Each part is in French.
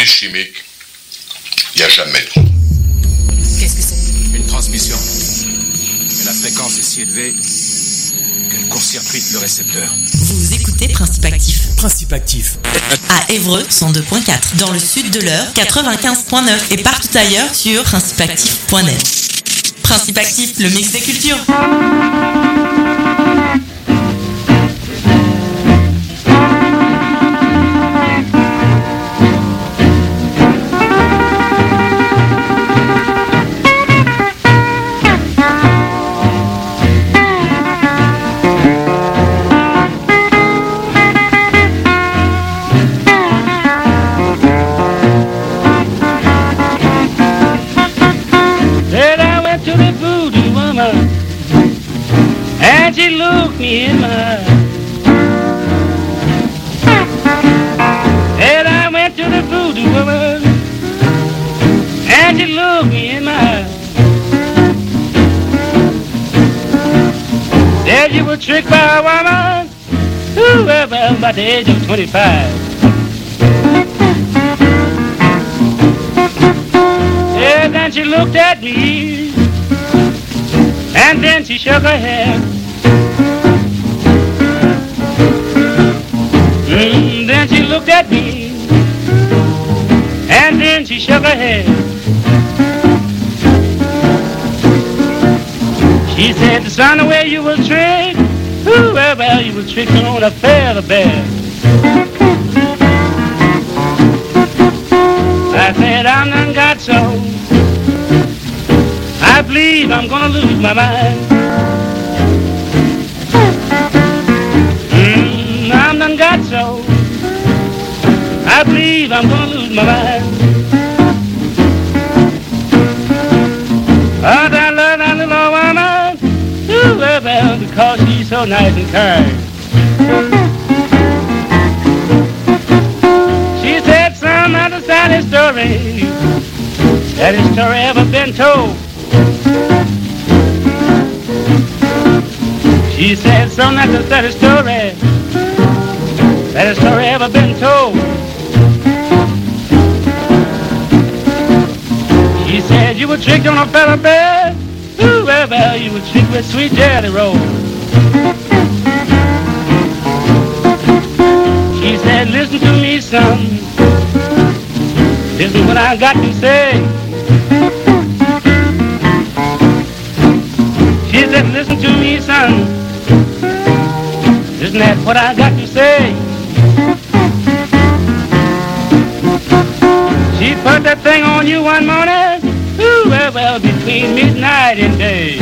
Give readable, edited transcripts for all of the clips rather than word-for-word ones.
produits chimiques, il n'y a jamais trop. Qu'est-ce que c'est? Une transmission. Mais la fréquence est si élevée qu'elle court-circuite le récepteur. Vous écoutez Principe Actif. Principe Actif. À Évreux, 102.4. Dans le sud de l'Eure, 95.9. Et partout ailleurs sur principeactif.net. Principe Actif, le mix des cultures. She looked me in my eye. And I went to the voodoo woman, and she looked me in my eye. Said you were tricked by a woman who was about the age of 25. And then she looked at me, and then she shook her head. Then she looked at me, and then she shook her head. She said, son, the way you was tricked, ooh, well, you was tricked on a feather bed. I said, I'm done got so, I believe I'm gonna lose my mind. I'm done got so, I believe I'm gonna lose my mind. Oh, I love that little old woman, ooh, well, because she's so nice and kind. She said, son, not the saddest story ever been told. She said, son, not the saddest story ever been told. She said you were tricked on a feather bed. Ooh, well, you were tricked with sweet jelly roll. She said, listen to me, son. This is what I got to say. She said, listen to me, son. Isn't that what I got to say? She put that thing on you one morning, ooh, well, between midnight and day.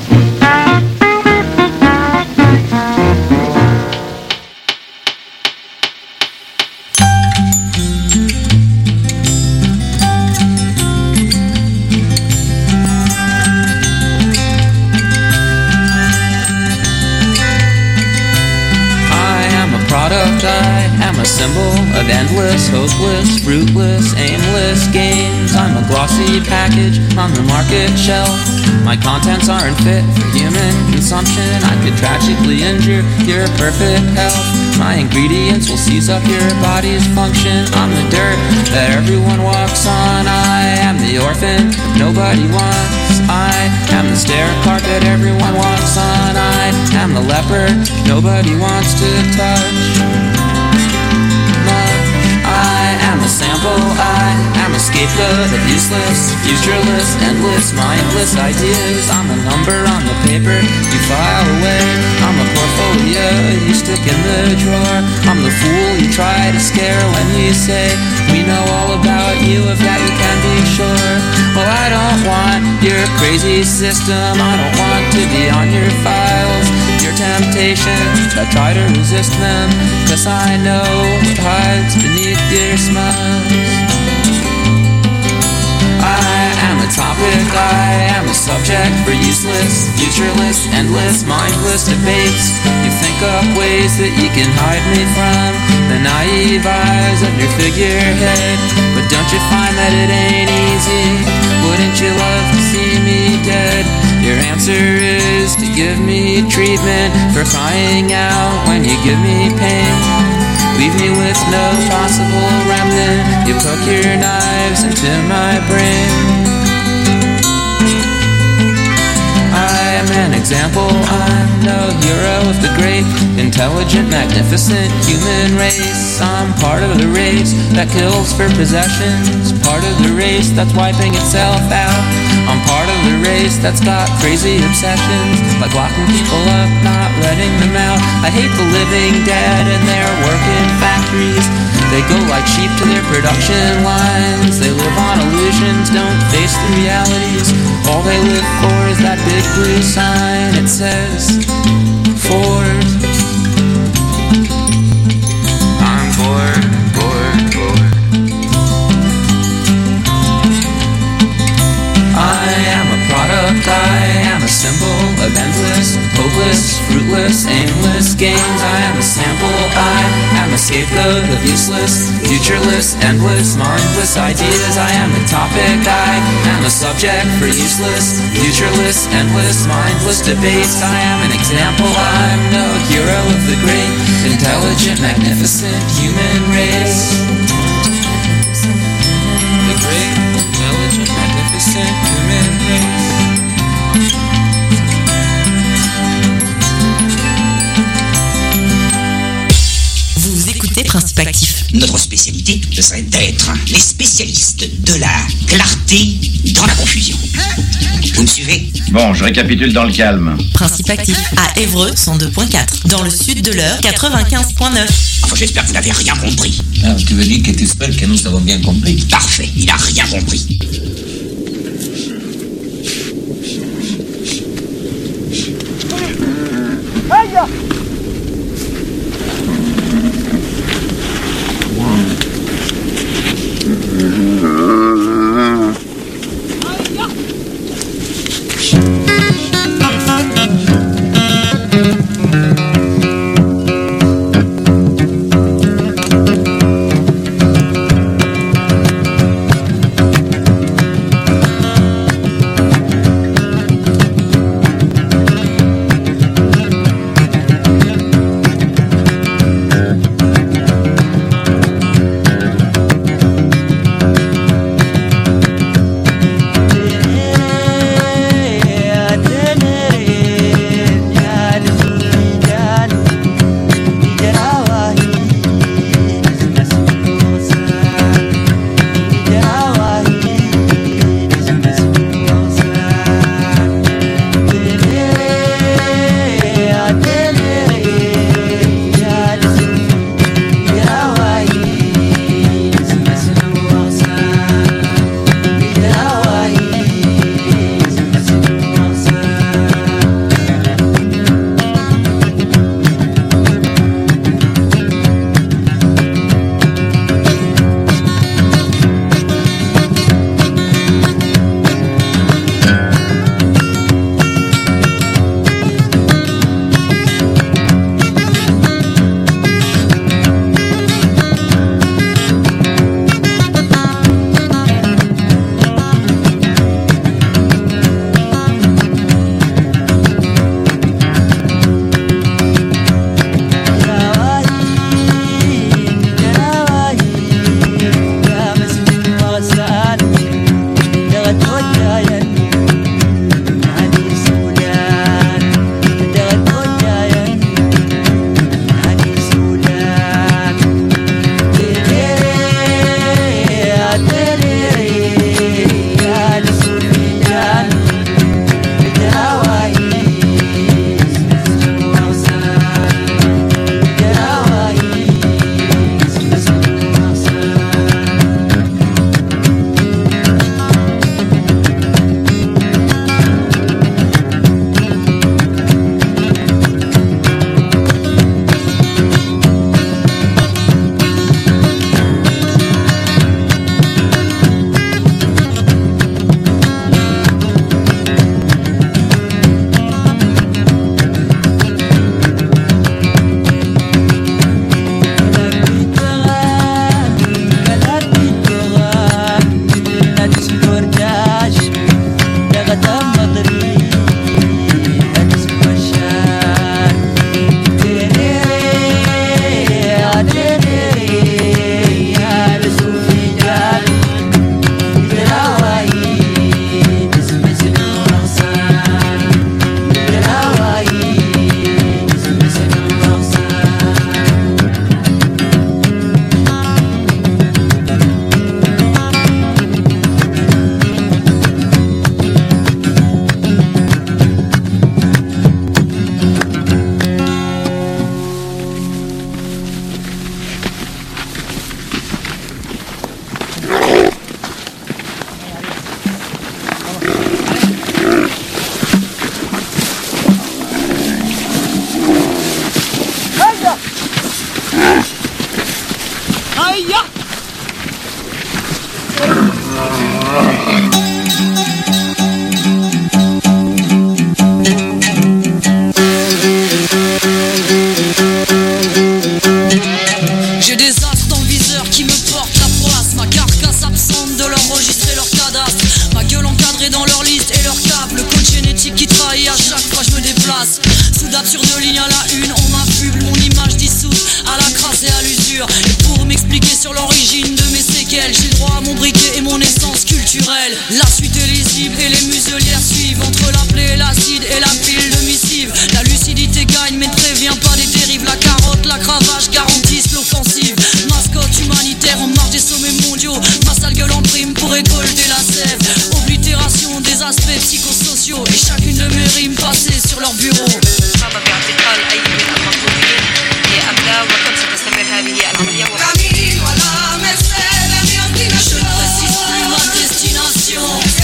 I am a symbol of endless, hopeless, fruitless, aimless games. I'm a glossy package on the market shelf. My contents aren't fit for human consumption. I could tragically injure your perfect health. My ingredients will seize up your body's function. I'm the dirt that everyone walks on. I am the orphan nobody wants. I am the stair carpet everyone walks on. I am the leopard nobody wants to touch. I am a sample, I am a scapegoat of useless, futureless, endless, mindless ideas. I'm a number on the paper you file away. I'm a portfolio you stick in the drawer. I'm the fool you try to scare when you say we know all about you, of that you can be sure. Well, I don't want your crazy system, I don't want to be on your files. Your temptations, I try to resist them, 'cause I know what hides beneath your smiles. I am a topic, I am a subject for useless, futureless, endless, mindless debates. You think up ways that you can hide me from the naive eyes of your figurehead. But don't you find that it ain't easy? Wouldn't you love to see me dead? Your answer is to give me treatment for crying out when you give me pain. leave me with no possible remnant. You poke your knives into my brain. I am an example, I'm no hero of the great, intelligent, magnificent human race. I'm part of the race that kills for possessions, part of the race that's wiping itself out. I'm part of the race that's got crazy obsessions, like locking people up, not letting them out. I hate the living dead and their work in factories. They go like sheep to their production lines. They live on illusions, don't face the realities. All they live for is that big blue sign. It says Ford. I'm bored, bored, bored. I am a product, I am a symbol of endless, hopeless, fruitless, aimless games. I am a sample, I am a scapegoat of useless, futureless, endless, mindless ideas. I am a topic, I am a subject for useless, futureless, endless, mindless debates. I am an example, I'm no hero of the great, intelligent, magnificent human race. The great, intelligent, magnificent human race. Vous écoutez Principe Actif. Notre spécialité, ce serait d'être les spécialistes de la clarté dans la confusion. Vous me suivez? Bon, je récapitule dans le calme. Principe Actif à Évreux 102.4. Dans le sud de l'Eure 95.9. Enfin, j'espère que vous n'avez rien compris. Ah, tu veux dire que tu espères que nous avons bien compris? Parfait, il n'a rien compris. face. Sous d'absurdes lignes à la une, on m'affuble, mon image dissoute à la crasse et à l'usure. Et pour m'expliquer sur l'origine de mes séquelles, j'ai droit à mon briquet et mon essence culturelle. La suite est lisible et les muselières suivent. Entre la plaie et l'acide et la pile de missives, la lucidité gagne mais ne prévient pas des dérives. La carotte, la cravache garantissent l'offensive. Mascotte humanitaire en marge des sommets mondiaux. Ma sale gueule en prime pour récolter la sève. Oblitération des aspects psychosociaux et chacune de mes rimes passées sur leur bureau. Je ne précise plus ma destination.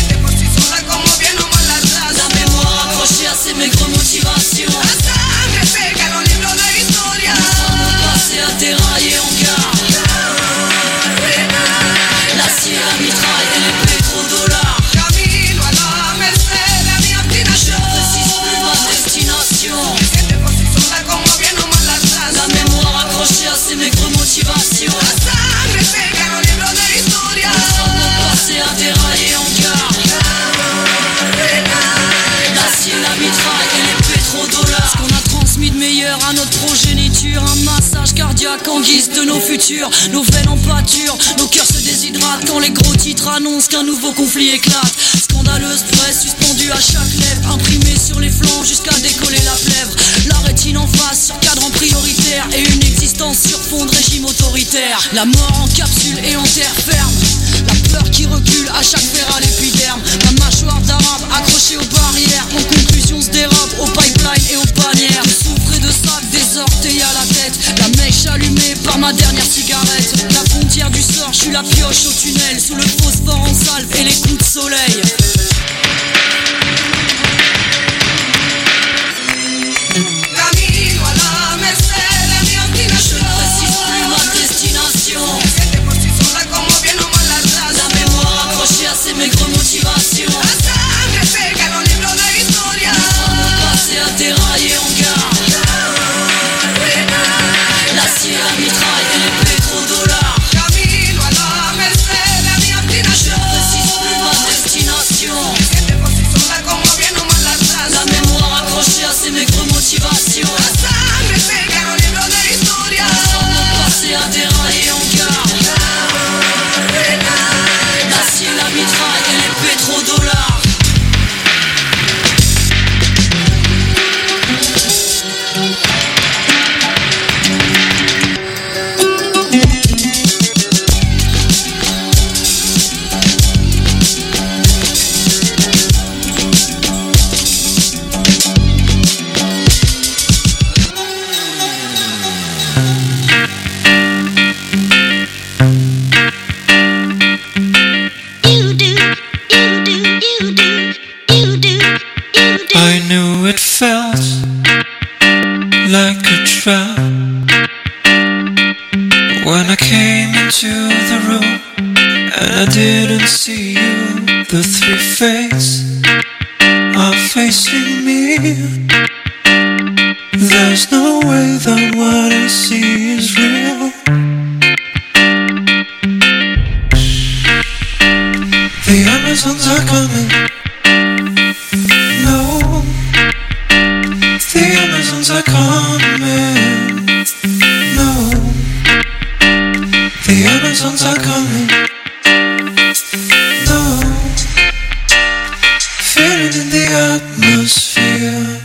La mémoire accrochée à ces maigres motivations. Nous passer à dérailler en gare. L'acier, la mitraille et les pétrodollars. Je ne précise plus ma destination. La mémoire accrochée à ces maigres motivations. Nous passer à dérailler en gare. L'acier, la mitraille et les pétrodollars. Ce qu'on a transmis de meilleur à notre progéniture. Un massage cardiaque en guise de nos futurs. Nos veines en pâture, nos cœurs se déshydratent quand les gros titres annoncent qu'un nouveau conflit éclate. Scandaleuse presse suspendue à chaque lèvre, imprimée sur les flancs jusqu'à décoller la plèvre. La rétine en face sur cadre en prioritaire et une existence sur fond de régime autoritaire. La mort en capsule et en terre ferme. La peur qui recule à chaque fer à l'épiderme. Ma mâchoire d'arabe accrochée aux barrières. En conclusion se dérobe au pipeline et aux bannières. Souffrez de sac, des orteils à la tête. La mèche allumée par ma dernière cigarette. La frontière du sort, je suis la pioche au tunnel. Sous le phosphore en salve et les coups de soleil. Je ne précise plus ma destination. La mémoire accrochée à ces maigres motivations. Nous passer à dérailler en gare. L'acier, la mitraille et les pétrodollars. Je ne précise plus ma destination. La mémoire accrochée à ces maigres motivations. Nous passer à dérailler en gare. L'acier, la mitraille et les pétrodollars. I knew it felt like a trap when I came into the room and I didn't see you. The three fates are facing me. There's no way that what I see is real. The Amazons are coming. No, the Amazons are coming. No, the Amazons are coming. No, feel it in the atmosphere.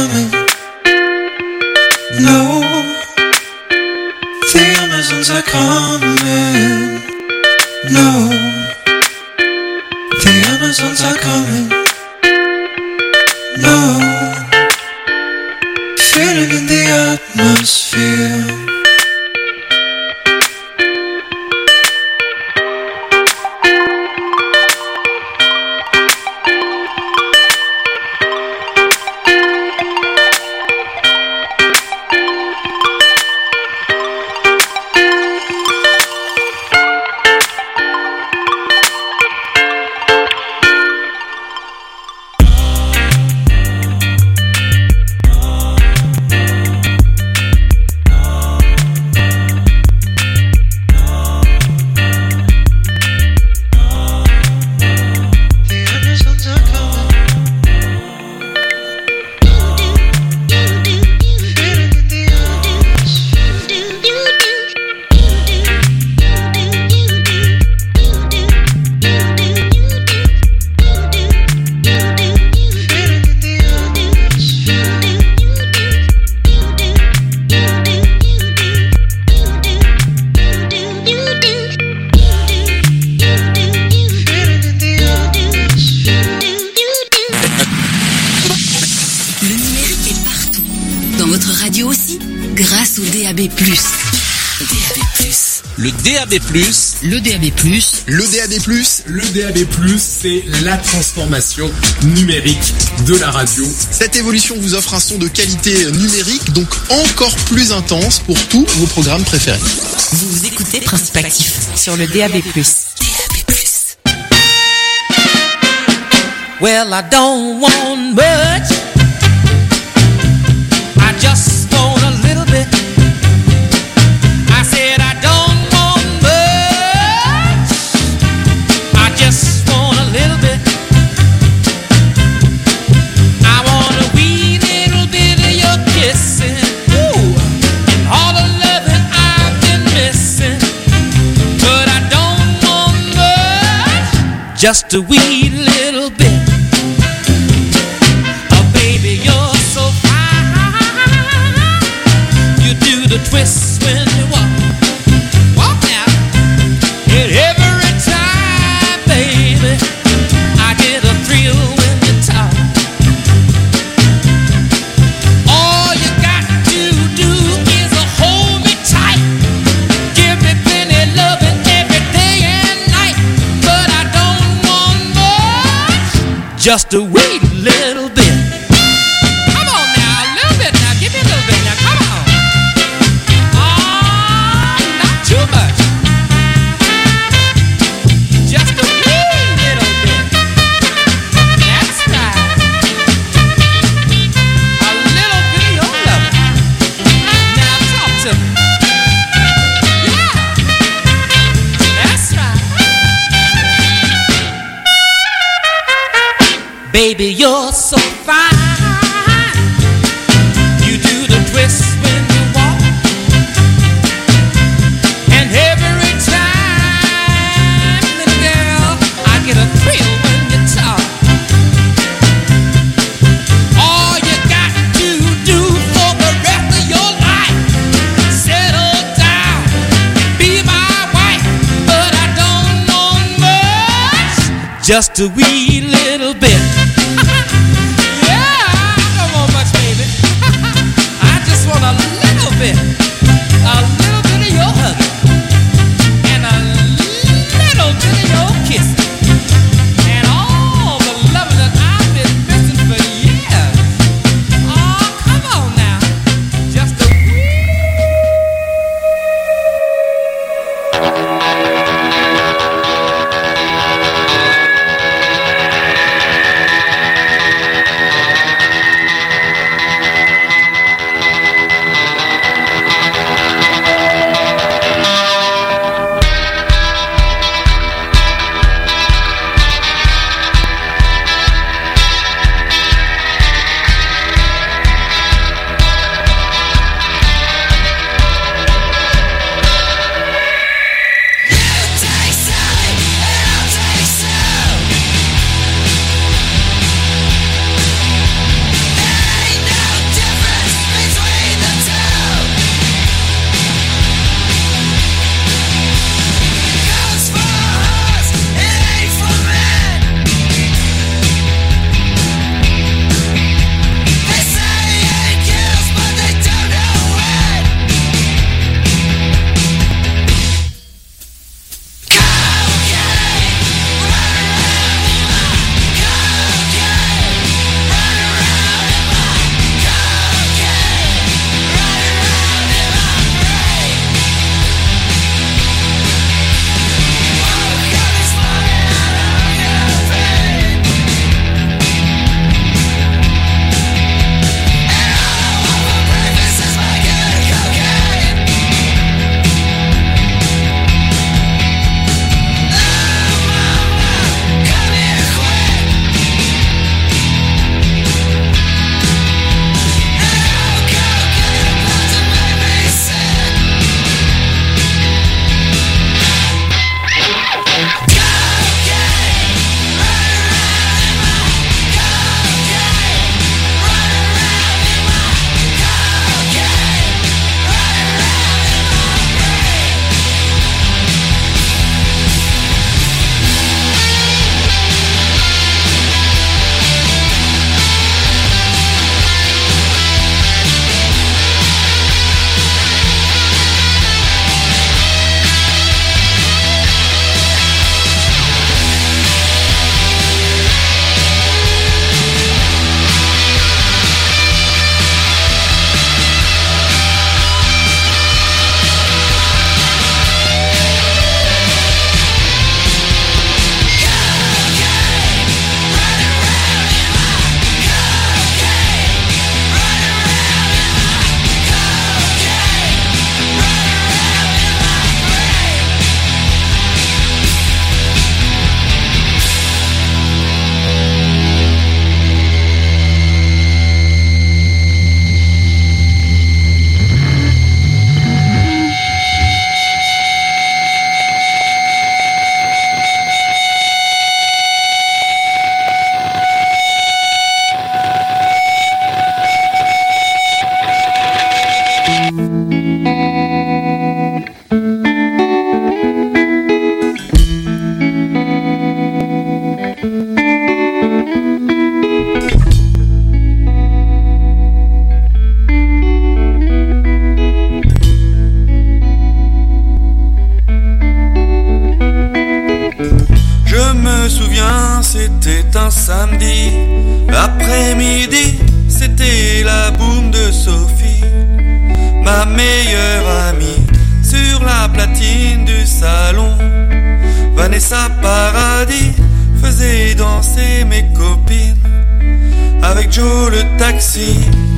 coming. No, the Amazons are coming. No, the Amazons are coming. No, feel it in the atmosphere. Le DAB+, le DAB+, le DAB+, le DAB+, c'est la transformation numérique de la radio. Cette évolution vous offre un son de qualité numérique, donc encore plus intense pour tous vos programmes préférés. Vous écoutez Principe Actif sur le DAB+. Well, I don't want much. I just want a little bit. I said I don't want much. I just want a little bit. I want a wee little bit of your kissing. Ooh, and all the loving I've been missing. But I don't want much. Just a wee little bit. The twist when you walk now, and every time, baby, I get a thrill when you talk. All you got to do is hold me tight, give me plenty loving every day and night. But I don't want much, just a wee little bit. Come on now, a little bit now, give me a little bit now, come on. Too much. Just a wee little bit. That's right. A little bit of your love. Now talk to me. Yeah. That's right. Baby, you're so fine. You do the twist when you walk. Every time, little girl, I get a thrill when you talk. All you got to do for the rest of your life, settle down and be my wife. But I don't want much, just a wee little bit. Yeah, I don't want much, baby. I just want a little bit. A little bit of your hugging. Little bit of your kissing and all the loving that I've been missing for years. Oh, come on now, just a C'était un samedi après-midi, c'était la boum de Sophie, ma meilleure amie, sur la platine du salon. Vanessa Paradis faisait danser mes copines avec Joe le taxi.